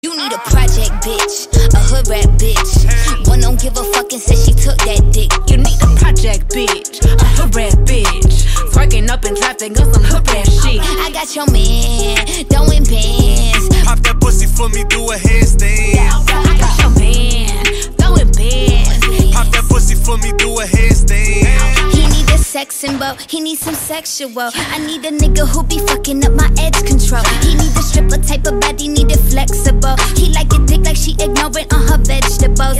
You need a project bitch, a hood rat bitch. One don't give a fuck and say she took that dick. You need a project bitch, a hood rat bitch. Twerking up in traffic on some hood rat shit. I got your man, throwing bands. Pop that pussy for me, do a handstand. I got your man, throwing bands. Pop that pussy for me, do a handstand. He need a sex symbol, he need some sexual. I need a nigga who be fucking up my edge control. He need a stripper type of body, need it flexible. He like it thick like she ignorant on her vegetables.